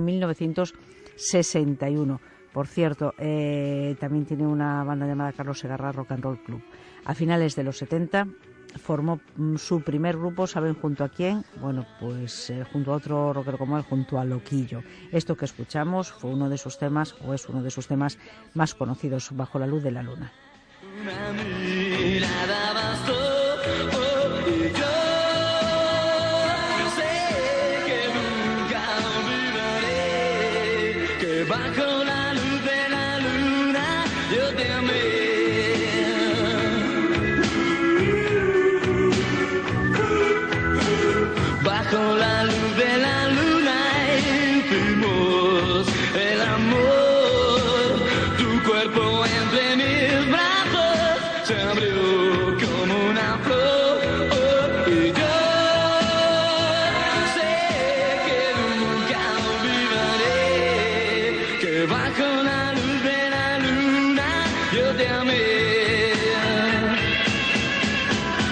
1961. Por cierto, también tiene una banda llamada Carlos Segarra Rock and Roll Club. A finales de los 70 formó su primer grupo, ¿saben junto a quién? Bueno, pues junto a otro rockero como él, junto a Loquillo. Esto que escuchamos fue uno de sus temas, o es uno de sus temas más conocidos, Bajo la luz de la luna. Una mirada bastó, y yo sé que nunca olvidaré que bajo la luz de la luna yo te amé. Bajo la luz de la luna hicimos el amor. Tu cuerpo entre mis brazos se abrió.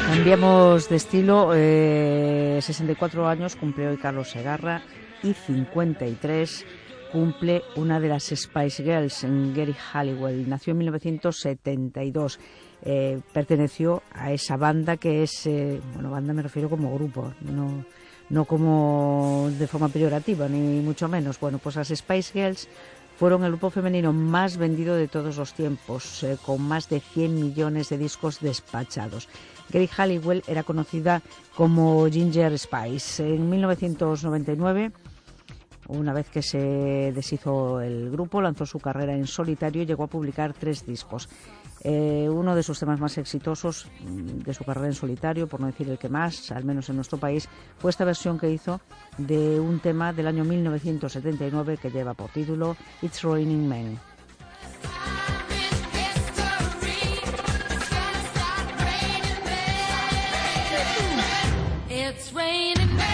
Cambiamos de estilo. 64 años cumple hoy Carlos Segarra y 53 cumple una de las Spice Girls, Geri Halliwell. Nació en 1972. Perteneció a esa banda que es, banda me refiero como grupo, no como de forma peyorativa, ni mucho menos. Bueno, pues las Spice Girls fueron el grupo femenino más vendido de todos los tiempos, con más de 100 millones de discos despachados. Geri Halliwell era conocida como Ginger Spice. En 1999, una vez que se deshizo el grupo, lanzó su carrera en solitario y llegó a publicar 3 discos. Uno de sus temas más exitosos de su carrera en solitario, por no decir el que más, al menos en nuestro país, fue esta versión que hizo de un tema del año 1979 que lleva por título It's Raining Men. It's raining men.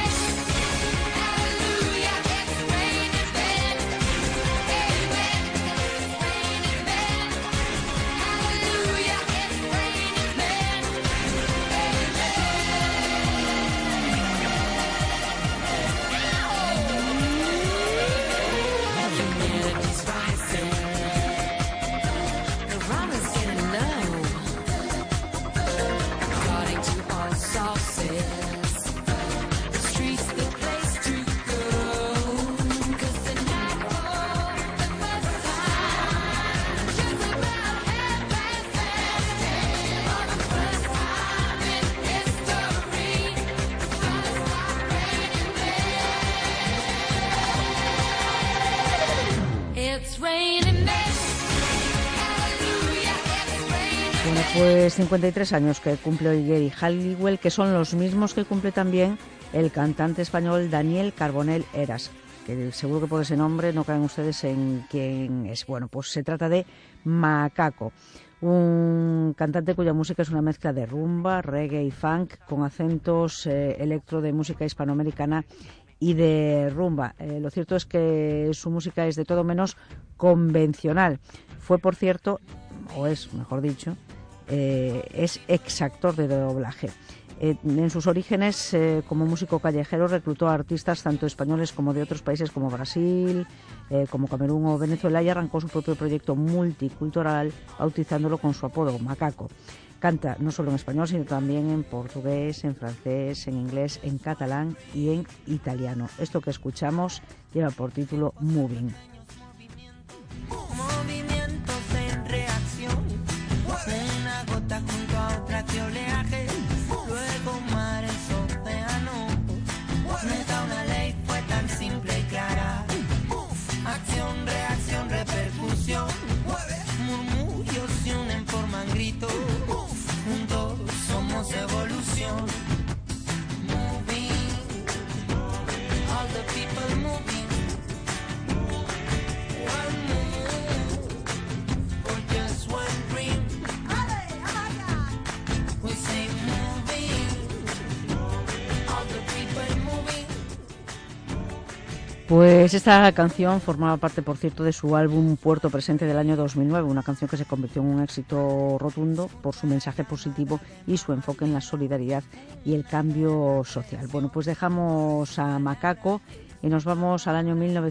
Bueno, pues 53 años que cumple hoy Geri Halliwell, que son los mismos que cumple también el cantante español Daniel Carbonell Heras, que seguro que por ese nombre no caen ustedes en quién es. Bueno, pues se trata de Macaco, un cantante cuya música es una mezcla de rumba, reggae y funk, con acentos electro de música hispanoamericana y de rumba. Lo cierto es que su música es de todo menos convencional. Fue, por cierto, o es, mejor dicho, es exactor de doblaje. En sus orígenes, como músico callejero, reclutó a artistas tanto españoles como de otros países como Brasil, como Camerún o Venezuela, y arrancó su propio proyecto multicultural, bautizándolo con su apodo Macaco. Canta no solo en español, sino también en portugués, en francés, en inglés, en catalán y en italiano. Esto que escuchamos lleva por título Moving. Movimientos en reacción, una gota junto a otra que oleaje, luego mares, océanos. Neta, una ley fue tan simple y clara. Acción, reacción, repercusión. Murmullos se unen, forman gritos. Juntos somos evolución. Moving, all the people moving. Pues esta canción formaba parte, por cierto, de su álbum Puerto Presente del año 2009, una canción que se convirtió en un éxito rotundo por su mensaje positivo y su enfoque en la solidaridad y el cambio social. Bueno, pues dejamos a Macaco y nos vamos al año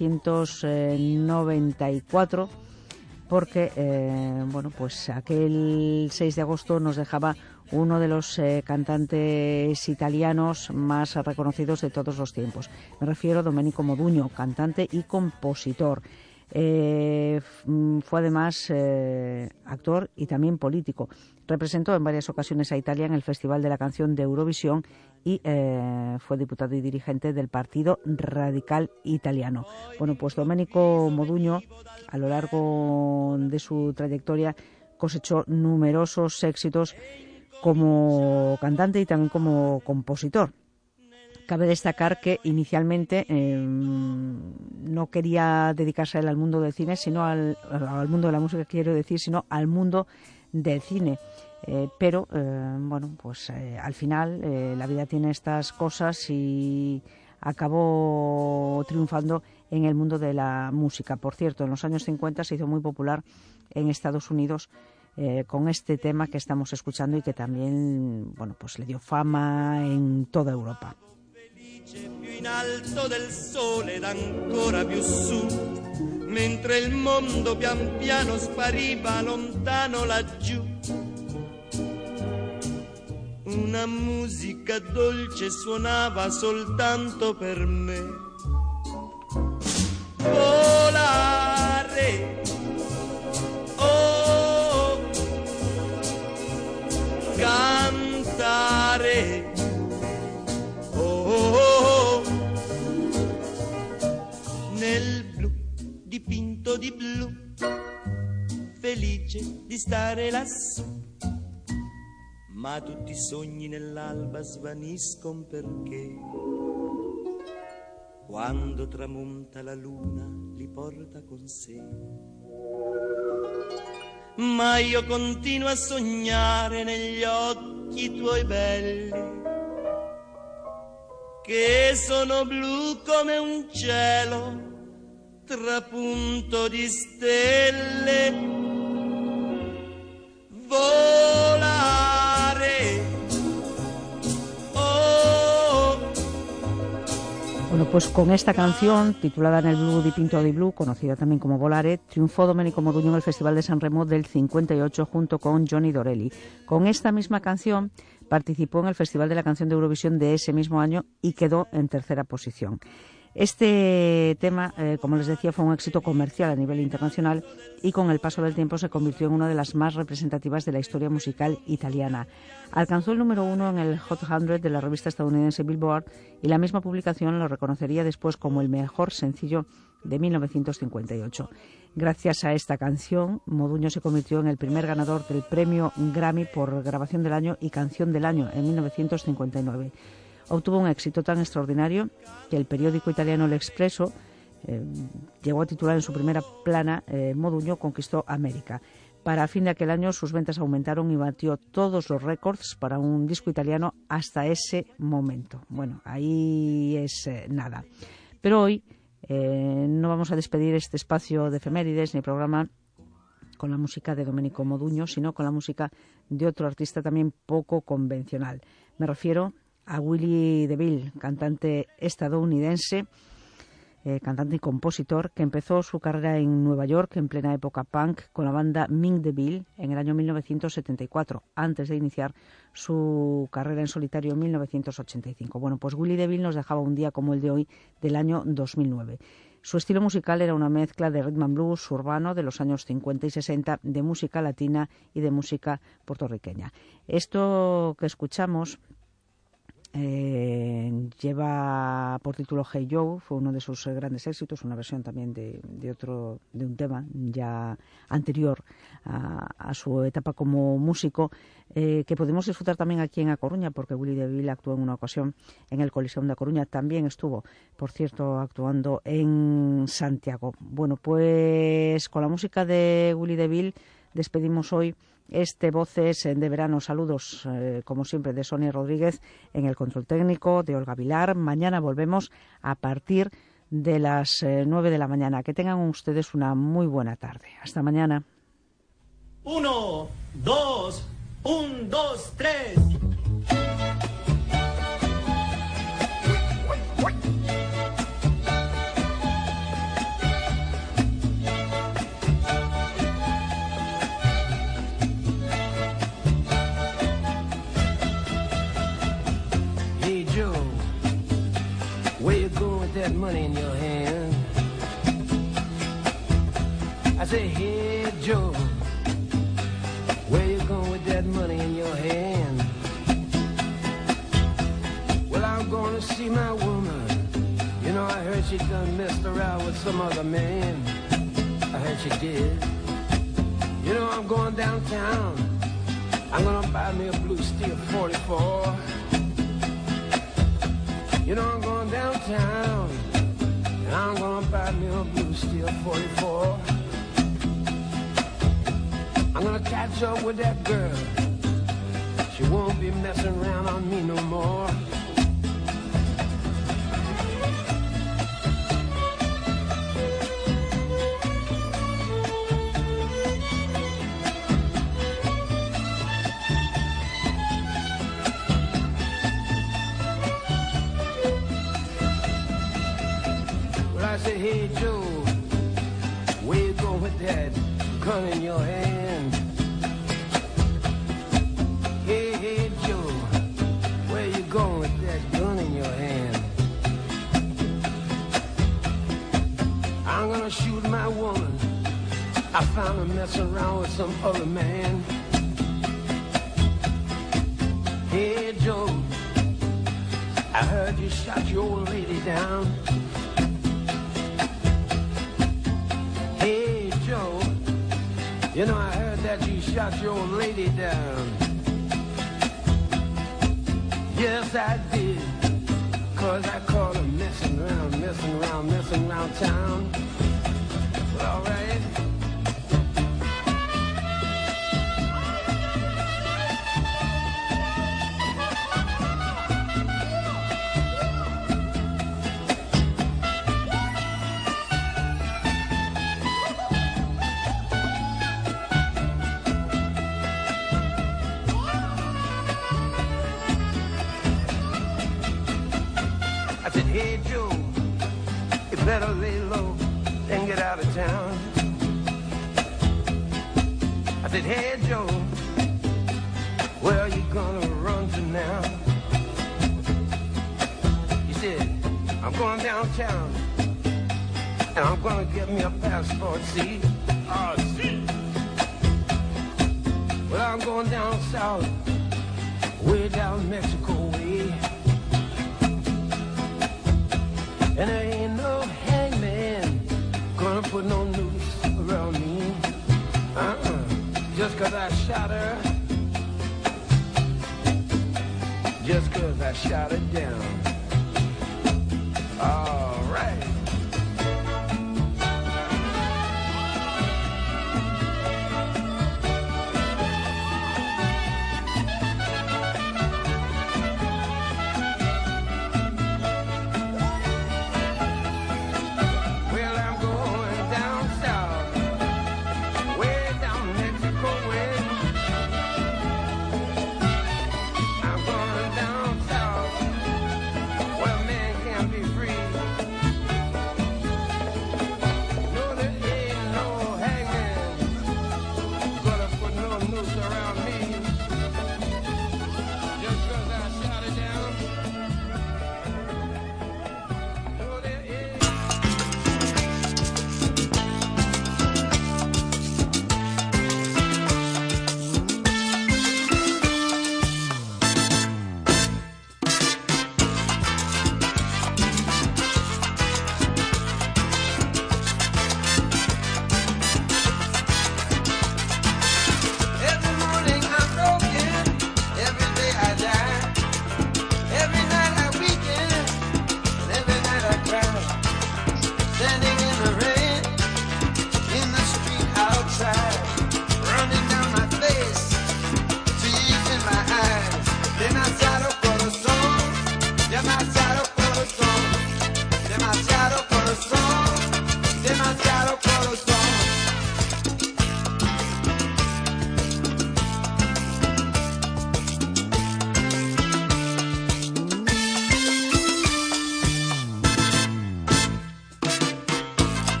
1994, porque pues aquel 6 de agosto nos dejaba uno de los cantantes italianos más reconocidos de todos los tiempos. Me refiero a Domenico Modugno, cantante y compositor. Fue además actor y también político. Representó en varias ocasiones a Italia en el Festival de la Canción de Eurovisión y fue diputado y dirigente del Partido Radical Italiano. Bueno, pues Domenico Modugno, a lo largo de su trayectoria, cosechó numerosos éxitos como cantante y también como compositor. Cabe destacar que inicialmente no quería dedicarse él al mundo del cine, sino al mundo de la música, quiero decir, sino al mundo del cine. Pero al final la vida tiene estas cosas y acabó triunfando en el mundo de la música. Por cierto, en los años 50 se hizo muy popular en Estados Unidos con este tema que estamos escuchando y que también, bueno, pues le dio fama en toda Europa. Più in alto del sole ed ancora più su, mentre il mondo pian piano spariva lontano laggiù. Una musica dolce suonava soltanto per me. Volare, oh, cantare, oh, nel blu dipinto di blu, felice di stare lassù. Ma tutti i sogni nell'alba svaniscono perché quando tramonta la luna li porta con sé. Ma io continuo a sognare negli occhi tuoi belli, che sono blu come un cielo trapunto di stelle. Volare, oh. Bueno, pues con esta canción, titulada Nel blu dipinto di blu, conocida también como Volare, triunfó Domenico Modugno en el Festival de San Remo del 58 junto con Johnny Dorelli. Con esta misma canción participó en el Festival de la Canción de Eurovisión de ese mismo año y quedó en tercera posición. Este tema, como les decía, fue un éxito comercial a nivel internacional y con el paso del tiempo se convirtió en una de las más representativas de la historia musical italiana. Alcanzó el número 1 en el Hot 100 de la revista estadounidense Billboard y la misma publicación lo reconocería después como el mejor sencillo de 1958. Gracias a esta canción, Modugno se convirtió en el primer ganador del premio Grammy por grabación del año y canción del año en 1959. Obtuvo un éxito tan extraordinario que el periódico italiano El Expresso llegó a titular en su primera plana Modugno conquistó América. Para fin de aquel año sus ventas aumentaron y batió todos los récords para un disco italiano hasta ese momento. Bueno, ahí es nada. Pero hoy no vamos a despedir este espacio de efemérides ni programa con la música de Domenico Modugno, sino con la música de otro artista también poco convencional. Me refiero a Willie DeVille, cantante estadounidense, cantante y compositor, que empezó su carrera en Nueva York en plena época punk con la banda Mink DeVille en el año 1974, antes de iniciar su carrera en solitario en 1985. Bueno, pues Willie DeVille nos dejaba un día como el de hoy del año 2009. Su estilo musical era una mezcla de rhythm and blues urbano de los años 50 y 60, de música latina y de música puertorriqueña. Esto que escuchamos lleva por título Hey Joe, fue uno de sus grandes éxitos, una versión también de un tema ya anterior a su etapa como músico, que podemos disfrutar también aquí en A Coruña, porque Willie DeVille actuó en una ocasión en el Coliseum de A Coruña, también estuvo, por cierto, actuando en Santiago. Bueno, pues con la música de Willie DeVille despedimos hoy este Voces de Verano. Saludos, como siempre, de Sonia Rodríguez en el control técnico, de Olga Vilar. Mañana volvemos a partir de las 9 de la mañana. Que tengan ustedes una muy buena tarde. Hasta mañana. 1, 2, 1, 2, 3. That money in your hand. I say, hey Joe, where you going with that money in your hand? Well, I'm gonna see my woman. You know, I heard she done messed around with some other man. I heard she did. You know, I'm going downtown. I'm gonna buy me a blue steel 44. You know, I'm going downtown, and I'm gonna buy me a blue steel 44. I'm gonna catch up with that girl. She won't be messing around on me no more. gun in your hand. Hey, hey, Joe, where you going with that gun in your hand? I'm gonna shoot my woman. I found her messing around with some other man. Hey, Joe, I heard you shot your old lady down. Hey, Joe, you know I heard that you shot your old lady down. Yes, I did, 'cause I caught her messing around town. But all right. I said, hey, Joe, you better lay low and get out of town. I said, hey, Joe, where are you gonna run to now? He said, I'm going downtown, and I'm gonna get me a passport, see? Oh, see? Well, I'm going down south, way down Mexico way. And there ain't no hangman gonna put no noose around me. Just 'cause I shot her. Just 'cause I shot her down. All right.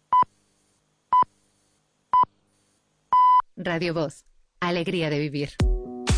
Radio Voz, alegría de vivir.